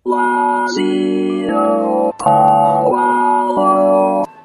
ラジオポアロ。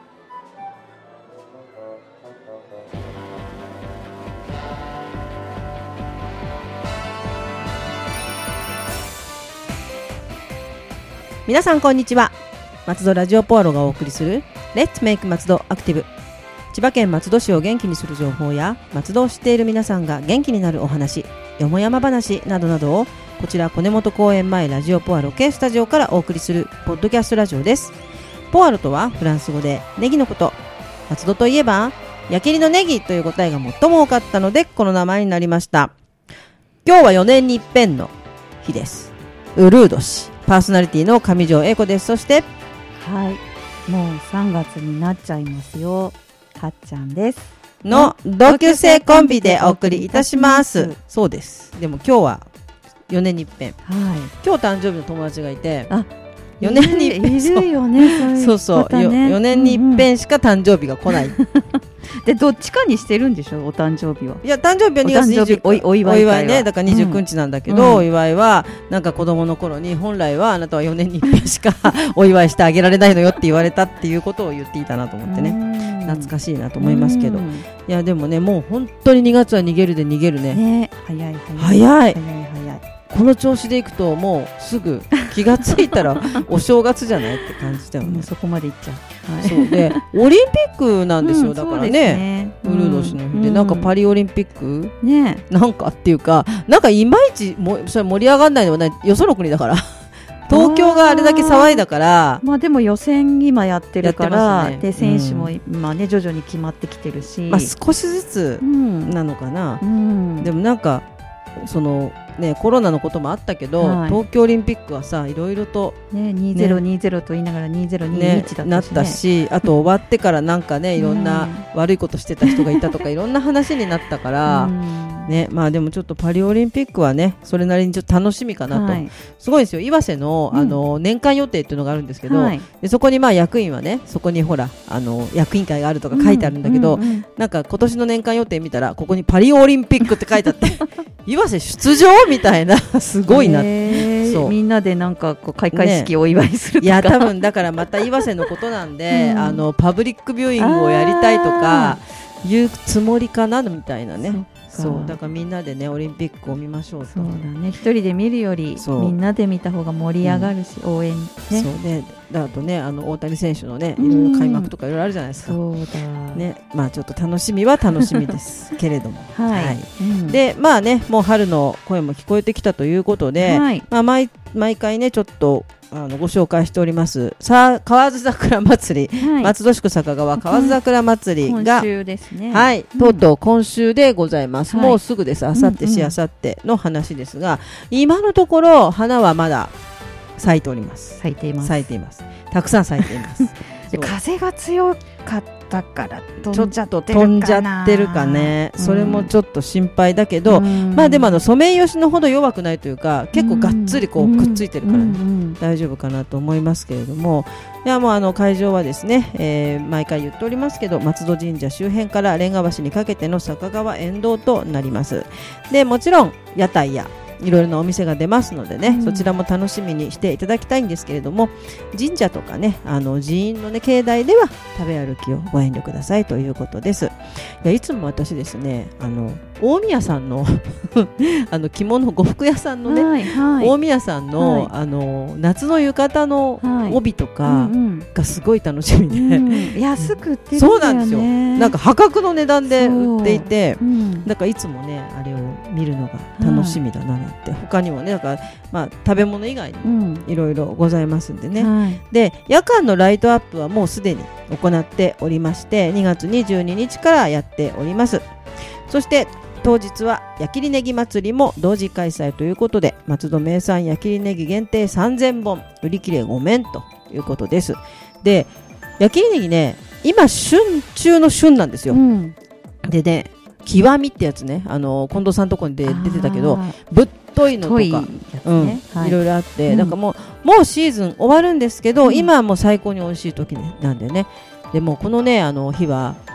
皆さんこんにちは。松戸ラジオポアロがお送りする Let's Make 松戸アクティブ。千葉県松戸市を元気にする情報や松戸を知っている皆さんが元気になるお話、よもやま話などなどをこちら小根本公園前ラジオポアロ系スタジオからお送りするポッドキャストラジオです。ポアロとはフランス語でネギのこと。松戸といえば矢切のネギという答えが最も多かったのでこの名前になりました。今日は4年に一遍の日です。ウルー年。パーソナリティの上条英子です。そしてもう3月になっちゃいますよ。かっちゃんですの同級生コンビでお送りいたします。そうです。でも今日は4年に一遍、今日誕生日の友達がいて、4年に一遍いるよね。 そうそう、4年に一遍しか誕生日が来ないでどっちかにしてるんでしょ、お誕生日は。 いや、誕生日は2月20日お祝いね。だから29日なんだけど、お祝いはなんか子供の頃に本来はあなたは4年に一遍しかお祝いしてあげられないのよって言われたっていうことを言っていたなと思ってね、懐かしいなと思いますけど、いやでもね、もう本当に2月は逃げるで逃げるね。早い。この調子でいくともうすぐ気がついたらお正月じゃないって感じだよね。 そこまでいっちゃう。 そうでオリンピックなんですよ。だからね、ウルー年の日でなんかパリオリンピックなんかっていうか、なんかいまいちそれ盛り上がらないのはない、よその国だから東京があれだけ騒いだから。 まあでも予選今やってるから、で選手も今ね徐々に決まってきてるし、 少しずつなのかな。でもなんかそのね、コロナのこともあったけど、東京オリンピックはさ、いろいろと、 2020と言いながら2021だったし、 なったし、あと終わってからなんかね、いろんな悪いことしてた人がいたとかいろんな話になったから、ね、まあでもちょっとパリオリンピックはね、それなりにちょっと楽しみかなと。すごいですよ。岩瀬の、年間予定っていうのがあるんですけど、でそこにまあ役員はね、そこにほら役員会があるとか書いてあるんだけど、なんか今年の年間予定見たらここにパリオリンピックって書いてあって岩瀬出場みたいなすごいな。 そう、みんなでなんかこう開会式をお祝いするとか、 いや多分だからまた岩瀬のことなんで、パブリックビューイングをやりたいとかいうつもりかなみたいなね。そうだからみんなでねオリンピックを見ましょうと。 そうだね、一人で見るよりみんなで見た方が盛り上がるし、応援ね。 そうね、だとね大谷選手のねいろいろ開幕とかいろいろあるじゃないですか。 そうだね、まあちょっと楽しみは楽しみですけれどもでまあね、もう春の声も聞こえてきたということで、まあ毎回ねちょっとご紹介しております河津桜祭り、松戸市区坂川河津桜祭りが、 今週ですね。 とうとう今週でございます。もうすぐです。あさってしあさっての話ですが、今のところ花はまだ咲いております。 咲いています。 たくさん咲いています風が強かったから飛んじゃってるかね。それもちょっと心配だけど、まあでもソメイヨシノほど弱くないというか、結構がっつりこうくっついてるからね、大丈夫かなと思いますけれども、いやもう会場はですね、毎回言っておりますけど、松戸神社周辺から蓮華橋にかけての坂川沿道となります。でもちろん屋台やいろいろなお店が出ますのでね、そちらも楽しみにしていただきたいんですけれども、神社とかね寺院のね境内では食べ歩きをご遠慮くださいということです。いつも私ですね大宮さんの着物呉服屋さんのね、大宮さんの、夏の浴衣の帯とかがすごい楽しみで、 安く売ってるんだよね。 そうなんですよ。なんか破格の値段で売っていて、だからいつもねあれを見るのが楽しみだなって。他にもね、だからまあ食べ物以外にもいろいろございますんでね、で夜間のライトアップはもうすでに行っておりまして、2月22日からやっております。そして当日は矢切ねぎ祭りも同時開催ということで、松戸名産矢切ねぎ限定3000本売り切れごめんということです。で矢切ねぎね、今旬中の旬なんですよ、でね、極みってやつね、近藤さんのところに出てたけど、ぶっといのとか、いろいろあって、なんかもうシーズン終わるんですけど、今はもう最高に美味しい時なんでね。でもこのね日は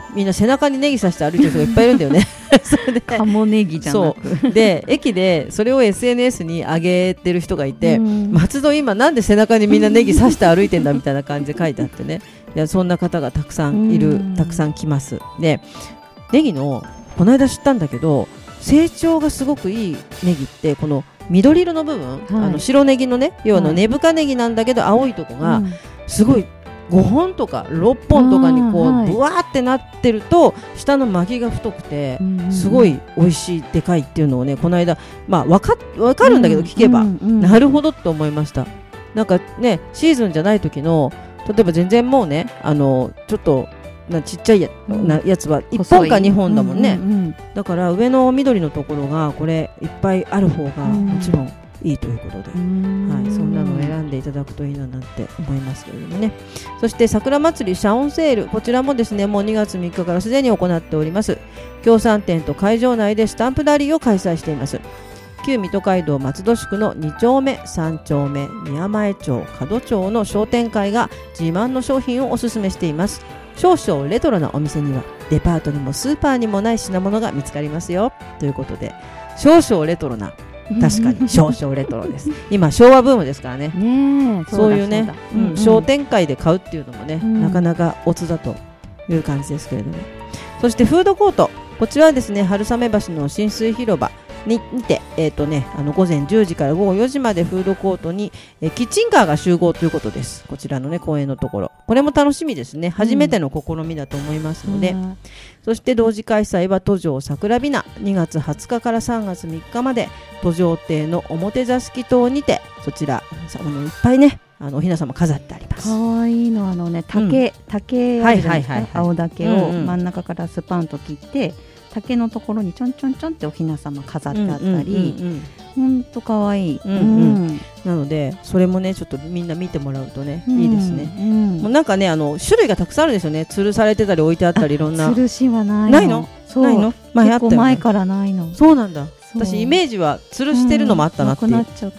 みんな背中にネギ刺して歩いてる人がいっぱいいるんだよねそれで鴨ネギじゃなくそうで駅でそれを SNS に上げてる人がいて、松戸今なんで背中にみんなネギ刺して歩いてんだみたいな感じで書いてあってね、いやそんな方がたくさんいる、たくさん来ます。でネギのこの間知ったんだけど、成長がすごくいいネギってこの緑色の部分、白ネギのね、要は根深ネギなんだけど青いとこがすごい5本とか6本とかにこうブワーってなってると下の巻きが太くてすごい美味しいでかいっていうのをね、この間分かるんだけど聞けばなるほどって思いました。なんかねシーズンじゃない時の例えば全然もうねちょっとちっちゃいやつは1本か2本だもんね、だから上の緑のところがこれいっぱいある方がもちろんいいということで、そんなのを選んでいただくといいななんて思いますけれどもね。そして桜祭り謝恩セール、こちらもですねもう2月3日からすでに行っております。協賛店と会場内でスタンプラリーを開催しています。旧水戸街道松戸宿の2丁目3丁目宮前町門町の商店会が自慢の商品をおすすめしています。少々レトロなお店にはデパートにもスーパーにもない品物が見つかりますよということで、少々レトロな、確かに少々レトロです今昭和ブームですからね。そういうね、商店会で買うっていうのもね、なかなかオツだという感じですけれども。そしてフードコート、こちらはですね春雨橋の浸水広場にて、午前10時から午後4時までフードコートに、キッチンカーが集合ということです。こちらのね公園のところ、これも楽しみですね。初めての試みだと思いますので、そして同時開催は都城桜びな2月20日から3月3日まで都城亭の表座敷棟にて、そちらいっぱいねおひな様飾ってあります。 かわいいの竹あるじゃないですか、青竹を真ん中からスパンと切って竹のところにちょんちょんちょんっておひな様飾ってあったり、ほんとかわいい、なのでそれもねちょっとみんな見てもらうとね、いいですね。もうなんかね種類がたくさんあるんですよね。吊るされてたり置いてあったりいろんな。 吊るしはないの。 ないの？ 結構前からないの。 そうなんだ。私イメージは吊るしてるのもあったなっていう、 なくなっちゃった。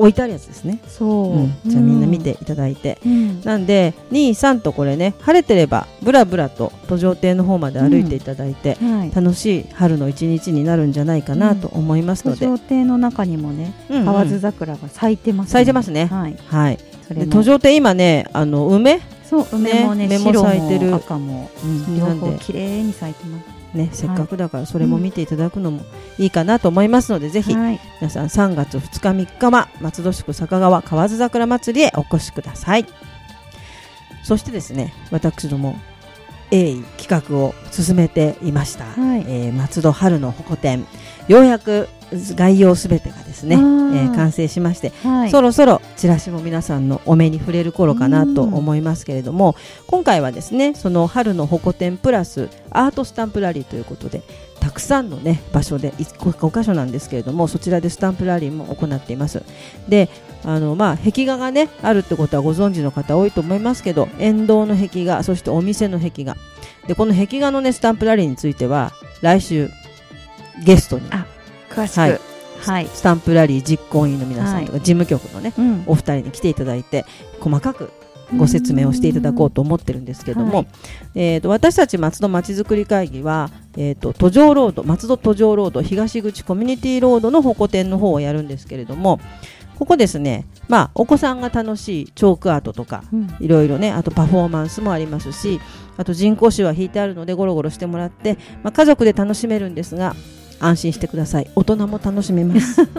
置いてあるやつですね。 そう、 じゃあみんな見ていただいて、なんで2、3とこれね晴れてればブラブラと都城亭の方まで歩いていただいて、楽しい春の一日になるんじゃないかなと思いますので、 都城亭の中にもね河津桜が咲いてますね。 咲いてますね。はい。都城亭今ね梅もね白も赤も両方綺麗に咲いてますね、せっかくだからそれも見ていただくのもいいかなと思いますので、ぜひ皆さん3月2日3日は松戸宿坂川河津桜祭りへお越しください。そしてですね私ども鋭意企画を進めていました、松戸春の鉾展、ようやく概要すべてがですね、完成しまして、そろそろチラシも皆さんのお目に触れる頃かなと思いますけれども、今回はですねその春の鉾展プラスアートスタンプラリーということで、たくさんのね場所で5カ所なんですけれども、そちらでスタンプラリーも行っています。で壁画がねあるってことはご存知の方多いと思いますけど、沿道の壁画、そしてお店の壁画で、この壁画のねスタンプラリーについては来週ゲストに詳しく、 スタンプラリー実行委員の皆さんとか、事務局のね、お二人に来ていただいて細かくご説明をしていただこうと思ってるんですけども、私たち松戸まちづくり会議は、都城ロード、松戸都城ロード東口コミュニティロードの鉾展の方をやるんですけれども、ここですね、お子さんが楽しいチョークアートとか、いろいろね、あとパフォーマンスもありますし、あと人工紙は引いてあるのでゴロゴロしてもらって、家族で楽しめるんですが、安心してください、大人も楽しめますそう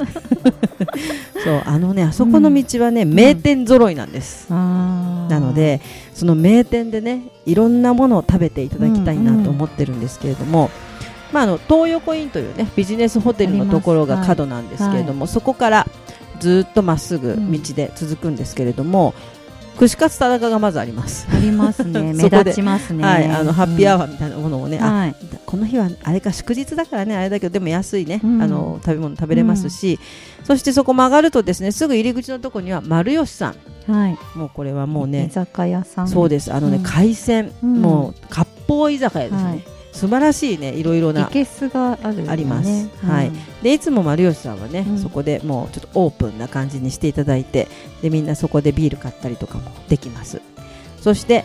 あそこの道はね、名店揃いなんです、なのでその名店でねいろんなものを食べていただきたいなと思ってるんですけれども、東横インというねビジネスホテルのところが角なんですけれども、そこからずっとまっすぐ道で続くんですけれども、串カツ田中がまずありますね目立ちますね。 ハッピーアワーみたいなものをね、この日はあれか祝日だからねあれだけど、でも安いね、食べ物食べれますし、そしてそこ曲がるとですねすぐ入り口のところには丸吉さん、もうこれはもうね居酒屋さん、 そうです、海鮮、もう割烹居酒屋ですね、素晴らしいね、いろいろな生けすがあります、でいつも丸吉さんはね、そこでもうちょっとオープンな感じにしていただいて、でみんなそこでビール買ったりとかもできます。そして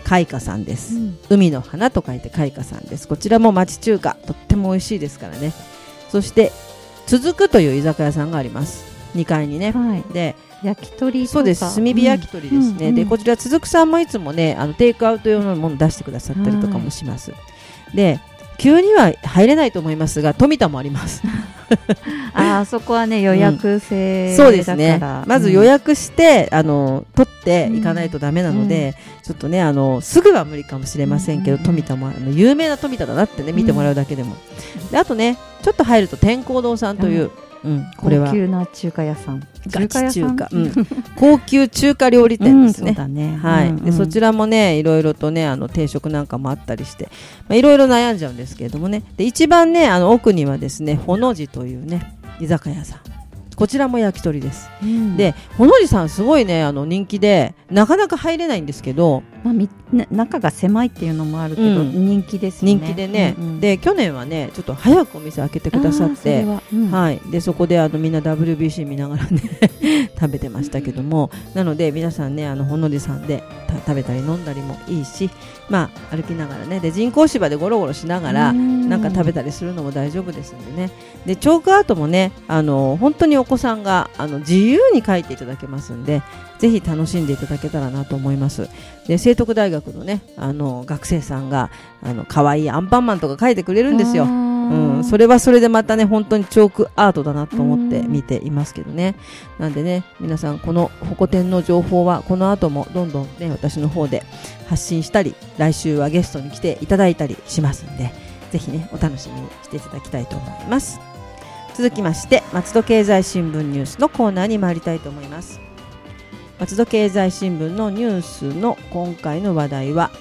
開花さんです、海の花と書いて開花さんです。こちらも町中華とっても美味しいですからね。そして続くという居酒屋さんがあります、2階にね、で焼き鳥とか、 そうです、炭火焼き鳥ですね、でこちら続くさんもいつもねテイクアウト用のもの出してくださったりとかもします、で急には入れないと思いますが富田もありますあそこはね予約制そうですね、まず予約して、取っていかないとダメなので、ちょっとねすぐは無理かもしれませんけど、富田も有名な富田だなってね見てもらうだけでも、であとねちょっと入ると天香堂さんという、これは高級な中華屋さん、 ガチ中華、高級中華料理店ですね、 そうだね、 でそちらもねいろいろとね定食なんかもあったりして、いろいろ悩んじゃうんですけれどもね、で一番ね奥にはですねほの字というね居酒屋さん、こちらも焼き鳥です、でほの字さんすごいね人気でなかなか入れないんですけど、 中が狭いっていうのもあるけど、人気ですね、 人気でね、で去年はねちょっと早くお店開けてくださって、でそこでみんな WBC 見ながらね食べてましたけども、なので皆さんねほの字さんで食べたり飲んだりもいいし、歩きながらね、で人工芝でゴロゴロしながらなんか食べたりするのも大丈夫ですのでね、でチョークアートもね本当にお子さんが自由に描いていただけますんで、ぜひ楽しんでいただけたらなと思います。で聖徳大学のね学生さんが可愛いアンパンマンとか描いてくれるんですよ。それはそれでまたね本当にチョークアートだなと思って見ていますけどね。なんでね皆さんこのホコ天の情報はこの後もどんどんね私の方で発信したり、来週はゲストに来ていただいたりしますんで、ぜひねお楽しみにしていただきたいと思います。続きまして松戸経済新聞ニュースのコーナーに参りたいと思います。松戸経済新聞のニュースの今回の話題は、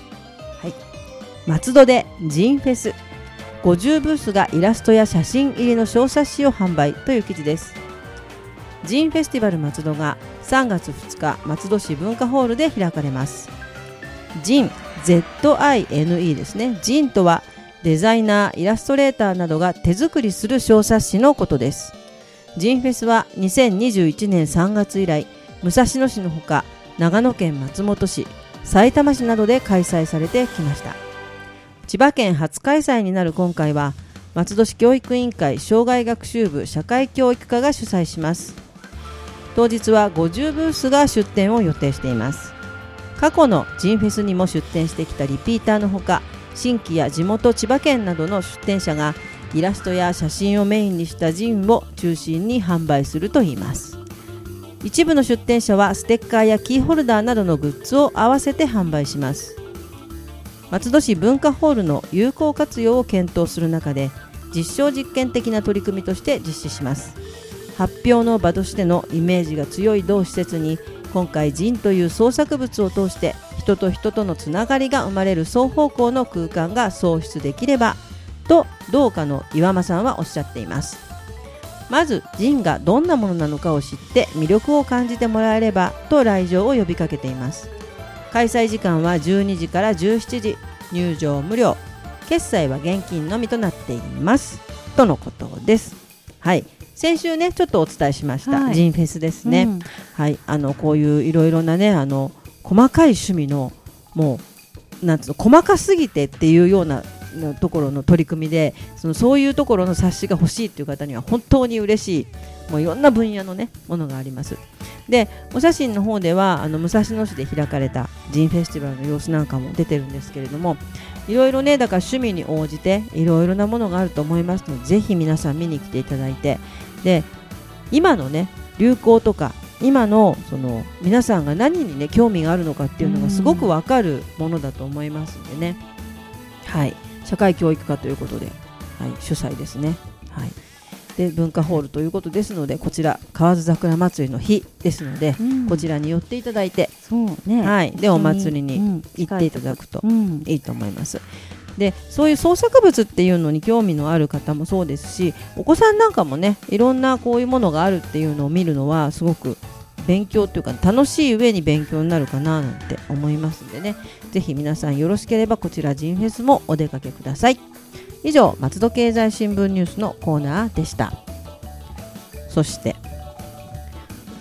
松戸でジンフェス50ブースがイラストや写真入りの小冊子を販売という記事です。ジンフェスティバル松戸が3月2日松戸市文化ホールで開かれます。ジン ZINE ですね。ジンとはデザイナー、イラストレーターなどが手作りする小冊子のことです。ジンフェスは2021年3月以来武蔵野市のほか長野県松本市、さいたま市などで開催されてきました。千葉県初開催になる今回は松戸市教育委員会障害学習部社会教育課が主催します。当日は50ブースが出展を予定しています。過去のジンフェスにも出展してきたリピーターのほか、新規や地元千葉県などの出展者がイラストや写真をメインにしたジンを中心に販売するといいます。一部の出展者はステッカーやキーホルダーなどのグッズを合わせて販売します。松戸市文化ホールの有効活用を検討する中で実証実験的な取り組みとして実施します。発表の場としてのイメージが強い同施設に今回ジンという創作物を通して人と人とのつながりが生まれる双方向の空間が創出できればと同課の岩間さんはおっしゃっています。まずジンがどんなものなのかを知って魅力を感じてもらえればと来場を呼びかけています。開催時間は12時から17時、入場無料、決済は現金のみとなっていますとのことです。先週ねちょっとお伝えしました、ジンフェスですね、こういういろいろなね細かい趣味のもうなんつうの細かすぎてっていうようなところの取り組みでそういうところの冊子が欲しいという方には本当に嬉しい、もういろんな分野のねものがあります。でお写真の方では武蔵野市で開かれたジンフェスティバルの様子なんかも出てるんですけれども、いろいろねだから趣味に応じていろいろなものがあると思いますので、ぜひ皆さん見に来ていただいて、で今のね流行とか今の皆さんが何にね興味があるのかっていうのがすごくわかるものだと思いますのでね、社会教育課ということで、主催ですね。で文化ホールということですので、こちら河津桜祭りの日ですので、こちらに寄っていただいて、でお祭りに行っていただくといいと思います。でそういう創作物っていうのに興味のある方もそうですし、お子さんなんかもねいろんなこういうものがあるっていうのを見るのはすごく勉強というか楽しい上に勉強になるかななんて思いますのでね、ぜひ皆さんよろしければこちらジンフェスもお出かけください。以上松戸経済新聞ニュースのコーナーでした。そして2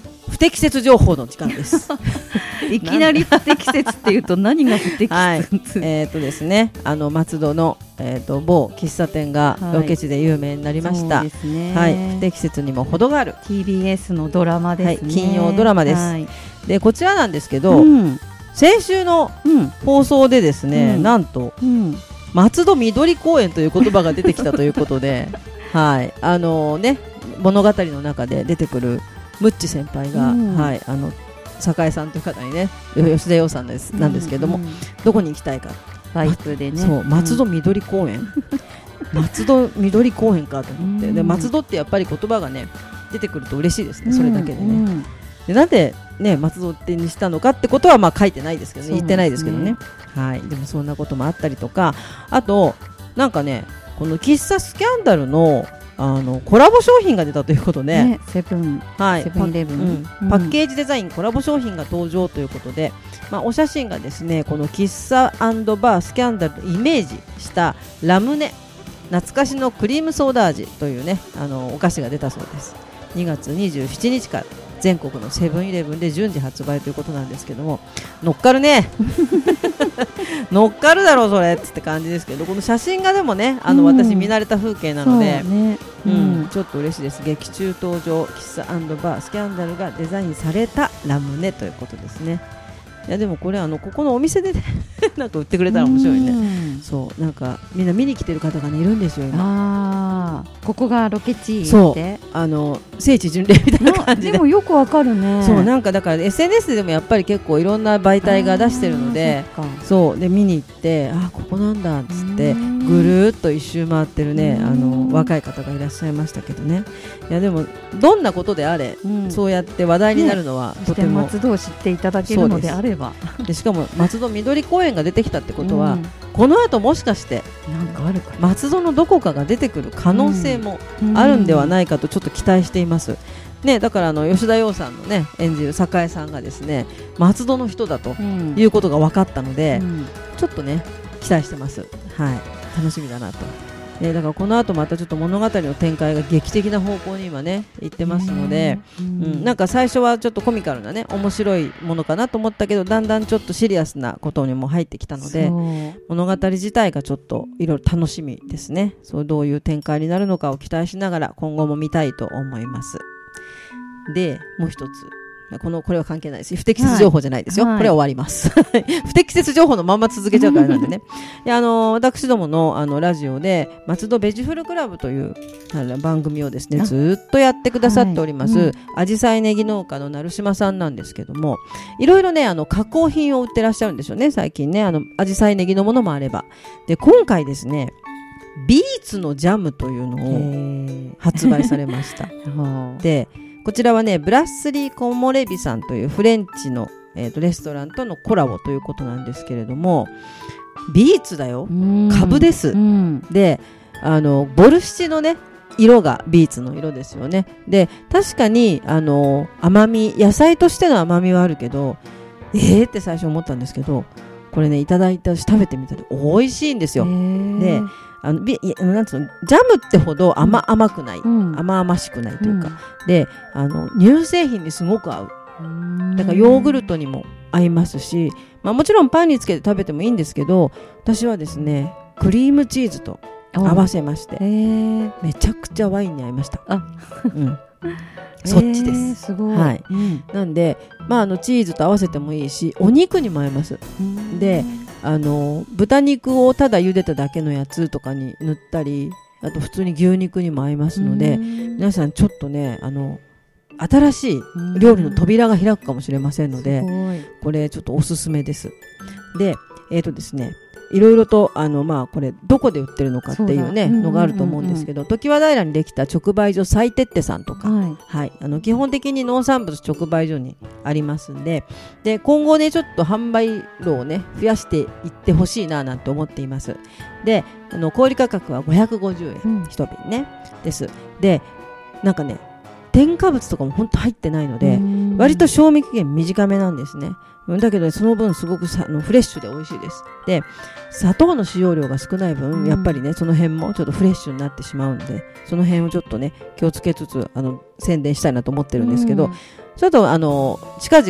適切情報の時間ですいきなり不適切っていうと何が不適切、 はい、ですね、松戸の、某喫茶店がロケ地で有名になりました、はい、そうですね、はい、不適切にも程がある TBS のドラマですね、 はい、金曜ドラマです、はい、でこちらなんですけど、先週の放送でですね、なんと、松戸緑公園という言葉が出てきたということではい、ね、物語の中で出てくるムッチ先輩が、はい、酒井さんという方にね、吉田洋さんなんですけども、どこに行きたいかバイクでね、 そう松戸緑公園松戸緑公園かと思って、で松戸ってやっぱり言葉がね出てくると嬉しいですね、それだけでね、でなんでね松戸ってにしたのかってことはまあ書いてないですけどね、言ってないですけどね、はい、でもそんなこともあったりとか、あとなんかねこの喫茶スキャンダルのコラボ商品が出たということで、 セブンイレブンパッケージデザインコラボ商品が登場ということで、まあ、お写真がですねこの喫茶&バースキャンダルをイメージしたラムネ懐かしのクリームソーダ味というねお菓子が出たそうです。2月27日から全国のセブンイレブンで順次発売ということなんですけども、乗っかるね乗っかるだろうそれって感じですけど、この写真がでもね私見慣れた風景なので、ちょっと嬉しいです。劇中登場喫茶&バースキャンダルがデザインされたラムネということですね。いやでもこれここのお店で、ね、なんか売ってくれたら面白いね。そうなんかみんな見に来てる方が、ね、いるんですよ今。 ここがロケ地で聖地巡礼みたいな感じで。 でもよくわかるね。 そうなんかだから SNS でもやっぱり結構いろんな媒体が出してるので、そうで見に行ってここなんだっつってぐるーっと一周回ってるね若い方がいらっしゃいましたけどね。いやでもどんなことであれ、そうやって話題になるのは、とても松戸を知っていただけるのであれば、 でしかも松戸緑公園が出てきたってことは、この後もしかしてなんかあるか松戸のどこかが出てくる可能性もあるんではないかとちょっと期待しています、ね、だから吉田洋さんの、ね、演じる酒井さんがですね松戸の人だということが分かったので、ちょっとね期待してます、はい、楽しみだなと。だからこの後またちょっと物語の展開が劇的な方向に今ね行ってますので、なんか最初はちょっとコミカルなね面白いものかなと思ったけど、だんだんちょっとシリアスなことにも入ってきたので、物語自体がちょっといろいろ楽しみですね。そうどういう展開になるのかを期待しながら今後も見たいと思います。でもう一つこれは関係ないです。不適切情報じゃないですよ、これは終わります不適切情報のまま続けちゃうからなんでね私どものラジオで松戸ベジフルクラブという番組をですねずっとやってくださっております、あじさいネギ農家の成島さんなんですけども、いろいろね加工品を売ってらっしゃるんですよね最近ね。あじさいネギのものもあればで、今回ですねビーツのジャムというのを発売されましたでこちらはねブラッスリーコモレビさんというフレンチの、レストランとのコラボということなんですけれども、ビーツだよ、株です、でボルシチのね色がビーツの色ですよね。で確かに甘み野菜としての甘みはあるけどって最初思ったんですけど、これねいただいたし食べてみたら美味しいんですよ。でなんつうのジャムってほど甘くない、甘々しくないというか、で乳製品にすごく合う。だからヨーグルトにも合いますし、もちろんパンにつけて食べてもいいんですけど、私はですねクリームチーズと合わせまして、めちゃくちゃワインに合いました。そっちです、 すごい、 はい、なんで、チーズと合わせてもいいしお肉にも合います。で豚肉をただ茹でただけのやつとかに塗ったり、あと普通に牛肉にも合いますので、皆さんちょっとね新しい料理の扉が開くかもしれませんので、これちょっとおすすめです。でですねいろいろとこれどこで売ってるのかっていうねのがあると思うんですけど、常盤平にできた直売所サイテッテさんとか、基本的に農産物直売所にありますんで、今後ねちょっと販売路をね増やしていってほしいななんて思っています。で小売価格は550円、一瓶ねです。でなんかね添加物とかも本当入ってないので割と賞味期限短めなんですね。だけど、その分すごくフレッシュで美味しいです。で砂糖の使用量が少ない分、やっぱりねその辺もちょっとフレッシュになってしまうので、その辺をちょっとね気をつけつつ宣伝したいなと思ってるんですけど、 ちょっと近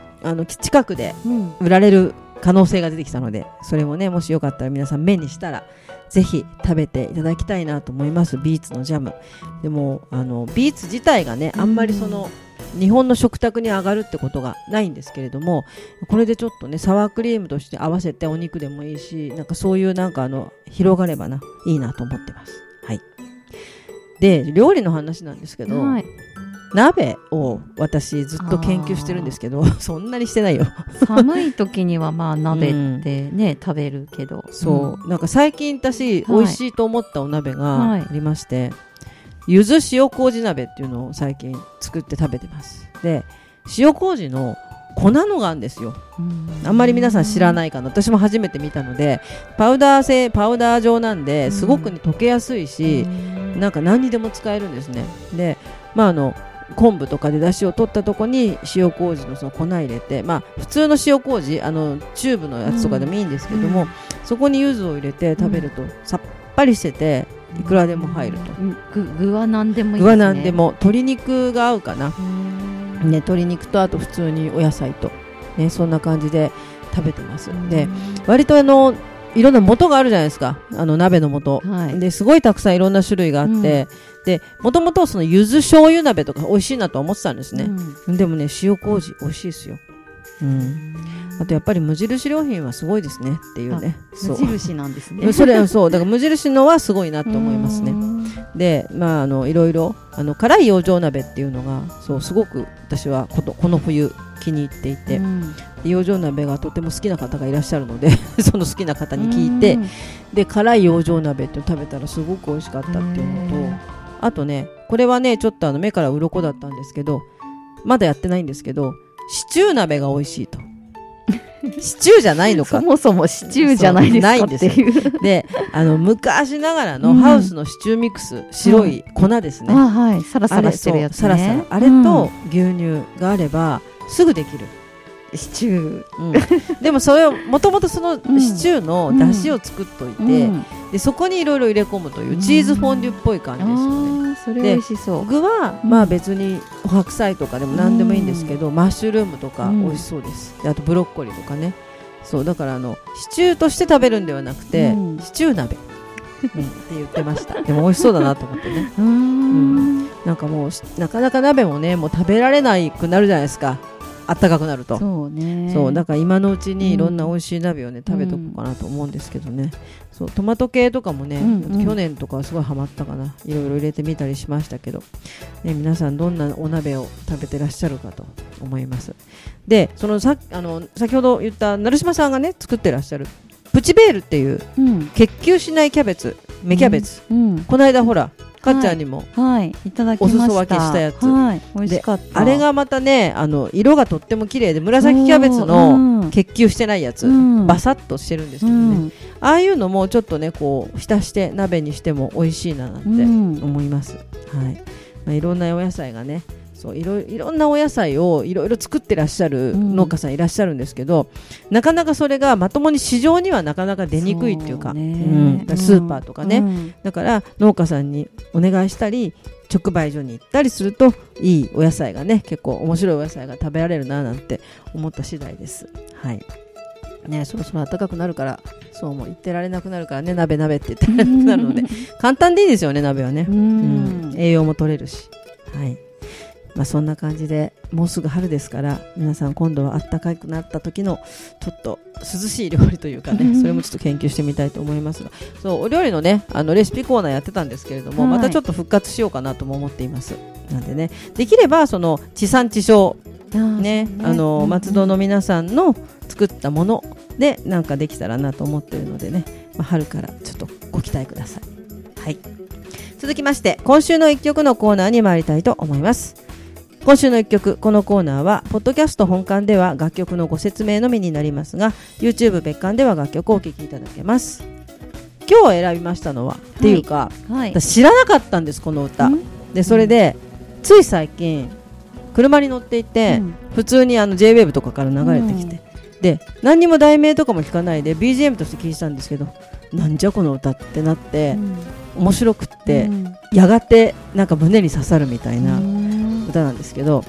々近くで売られる可能性が出てきたので、それもねもしよかったら皆さん目にしたらぜひ食べていただきたいなと思います。ビーツのジャムでもビーツ自体がねあんまり日本の食卓に上がるってことがないんですけれども、これでちょっとねサワークリームとして合わせてお肉でもいいし、なんかそういうなんか広がればいいなと思ってます。はい。で料理の話なんですけど、はい、鍋を私ずっと研究してるんですけどそんなにしてないよ寒い時にはまあ鍋ってね、食べるけど、 そうなんか最近私美味しいと思ったお鍋がありまして、柚子塩麹鍋っていうのを最近作って食べてます。で塩麹の粉のがあるんですよ。あんまり皆さん知らないかな。私も初めて見たので、パウダー状なんですごく、溶けやすいし、なんか何にでも使えるんですね。で昆布とかで出汁を取ったとこに塩麹のその粉入れて、普通の塩麹チューブのやつとかでもいいんですけども、そこに柚子を入れて食べるとさっぱりしてていくらでも入ると。 具は何でもいいですね。 具は何でも、鶏肉が合うかな、ね、鶏肉とあと普通にお野菜と、ね、そんな感じで食べてます。で割といろんな素があるじゃないですか、鍋の素、はい、ですごいたくさんいろんな種類があって、でもともとその柚子醤油鍋とか美味しいなと思ってたんですね、でもね塩麹美味しいですよ。あとやっぱり無印良品はすごいですねっていうね。 無印なんですね。 それはそうだから無印のはすごいなと思いますね。でいろいろ辛い養生鍋っていうのがすごく私はこの冬気に入っていて、養生鍋がとても好きな方がいらっしゃるのでその好きな方に聞いて、で辛い養生鍋って食べたらすごく美味しかったっていうのと、あとねこれはねちょっと目から鱗だったんですけど、まだやってないんですけど、シチュー鍋が美味しいと。シチューじゃないのかそもそもシチューじゃないですかっていうで昔ながらのハウスのシチューミックス、白い粉ですね、 はい、サラサラしてるやつね。 サラサラあれと牛乳があればすぐできるシチュー、 でもそれをもともとそのシチューの出汁を作っといて、でそこにいろいろ入れ込むというチーズフォンデュっぽい感じですよね。 それ美味しそう。 具は別にお白菜とかでも何でもいいんですけど、マッシュルームとか美味しそうです。であとブロッコリーとかね。そうだからシチューとして食べるんではなくて、シチュー鍋、って言ってました。でも美味しそうだなと思ってね。なんかもうなかなか鍋もねもう食べられなくなるじゃないですか、あったかくなると。 そうね。 そうだから今のうちにいろんな美味しい鍋をね、食べとこうかなと思うんですけどね。そうトマト系とかもね、去年とかはすごいハマったかな。いろいろ入れてみたりしましたけど、ね、皆さんどんなお鍋を食べてらっしゃるかと思います。で先ほど言った成島さんがね作ってらっしゃるプチベールっていう、結球しないキャベツ、芽キャベツ、この間ほらかっちゃんにもいただきました。 お裾分けしたやつ、 美味しかった。 あれがまたね色がとっても綺麗で、紫キャベツの結球してないやつ、バサッとしてるんですけどね、ああいうのもちょっとねこう浸して鍋にしても美味しいななんて思います。はい、いろんなお野菜がね、いろんなお野菜をいろいろ作ってらっしゃる農家さんいらっしゃるんですけど、なかなかそれがまともに市場にはなかなか出にくいっていうか、スーパーとかね、だから農家さんにお願いしたり直売所に行ったりするといいお野菜がね、結構面白いお野菜が食べられるななんて思った次第です。はいね、そろそろ暖かくなるから、そうも言ってられなくなるからね、鍋って言ってられなくなるので簡単でいいですよね、鍋はね。栄養も取れるし、はい。そんな感じでもうすぐ春ですから、皆さん今度は暖かくなった時のちょっと涼しい料理というかね、それもちょっと研究してみたいと思いますが、そうお料理のねレシピコーナーやってたんですけれども、またちょっと復活しようかなとも思っています。なんでね、できればその地産地消ね、松戸の皆さんの作ったものでなんかできたらなと思っているのでね、春からちょっとご期待ください。はい、続きまして今週の一曲のコーナーに参りたいと思います。今週の一曲、このコーナーはポッドキャスト本館では楽曲のご説明のみになりますが、 YouTube 別館では楽曲をお聴きいただけます。今日選びましたのは、っていうか、私知らなかったんです、この歌で。それで、つい最近車に乗っていて、普通にJ-WAVE とかから流れてきて、で何にも題名とかも聞かないで BGM として聴いてたんですけど、なんじゃこの歌ってなって、面白くって、やがてなんか胸に刺さるみたいな歌なんですけど、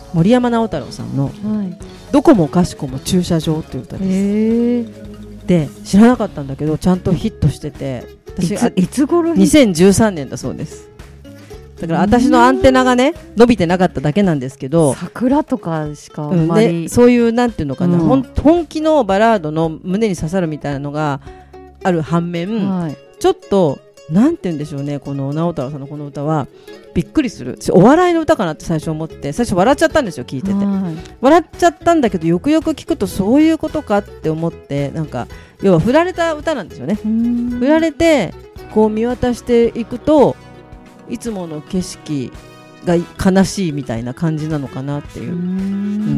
森山直太朗さんの、どこもかしこも駐車場という歌です。で知らなかったんだけどちゃんとヒットしてて、私いつ頃 2013年だそうです。だから私のアンテナがね伸びてなかっただけなんですけど、 桜とかしかあんまり、 そういうなんていうのかな、本気のバラードの胸に刺さるみたいなのがある反面、ちょっとなんて言うんでしょうね、この直太朗さんのこの歌はびっくりする。お笑いの歌かなって最初思って、最初笑っちゃったんですよ、聞いてて、笑っちゃったんだけど、よくよく聞くとそういうことかって思って、なんか要は振られた歌なんですよね。振られてこう見渡していくといつもの景色が悲しいみたいな感じなのかなっていう、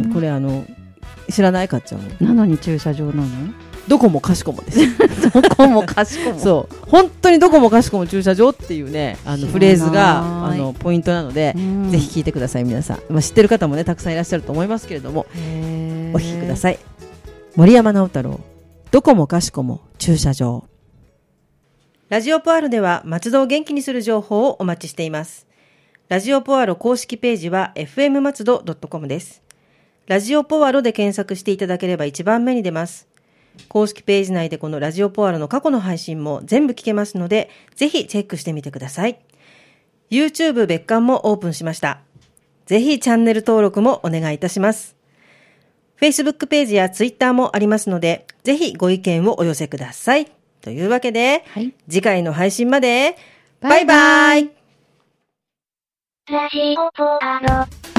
これ知らないかっちゃうなのに駐車場なの？ どこもかしこもですどこもかしこもそう本当にどこもかしこも駐車場っていうねフレーズがポイントなので、ぜひ聞いてください皆さん、知ってる方もねたくさんいらっしゃると思いますけれども、お聞きください。森山直太朗、どこもかしこも駐車場。ラジオポアロでは松戸を元気にする情報をお待ちしています。ラジオポアロ公式ページは fm 松戸 .com です。ラジオポアロで検索していただければ一番目に出ます。公式ページ内でこのラジオポアロの過去の配信も全部聞けますので、ぜひチェックしてみてください。YouTube 別館もオープンしました。ぜひチャンネル登録もお願いいたします。Facebook ページや Twitter もありますので、ぜひご意見をお寄せください。というわけで、次回の配信までバイバイ。 ラジオポアロ。